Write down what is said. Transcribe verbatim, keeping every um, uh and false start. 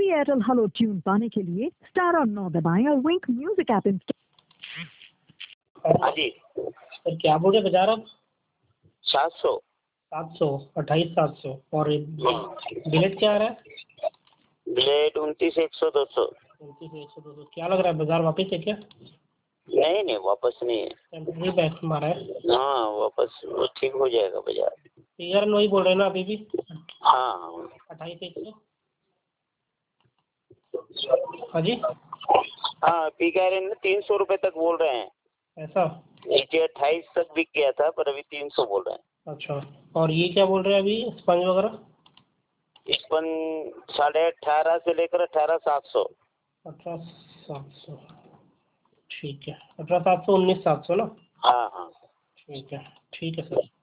Airtel hello tune पाने के लिए स्टार और नौ दबाएं और विंक म्यूजिक ऐप इंस्टॉल। हाँ जी सर क्या बोल रहे बाजार आप? सात सौ सात सौ अट्ठाईस सात सौ और बिलेट क्या आ रहा है? ब्लेड उनतीस एक सौ दो सौ उनतीस एक सौ दो सौ क्या लग रहा है बाजार वापस है क्या? नहीं नहीं वापस नहीं है। टेम्परेरी बैक मारा है। हाँ वापस वो ठीक हो जाएगा बाजार। यार वही बोल रहे हैं ना अभी भी? हाँ हाँ अट्ठाईस एक सौ। हाँ जी हाँ पी कह रहे हैं तीन सौ रुपये तक बोल रहे हैं। ऐसा? नीचे अट्ठाईस तक बिक गया था पर अभी तीन सौ बोल रहे हैं। अच्छा और ये क्या बोल रहे हैं अभी स्पंज वगैरह? स्पन साढ़े अठारह से लेकर अठारह सात सौ। अठारह सात सौ ठीक है। अठारह सात सौ उन्नीस सात सौ ना? हाँ हाँ ठीक है ठीक है सर।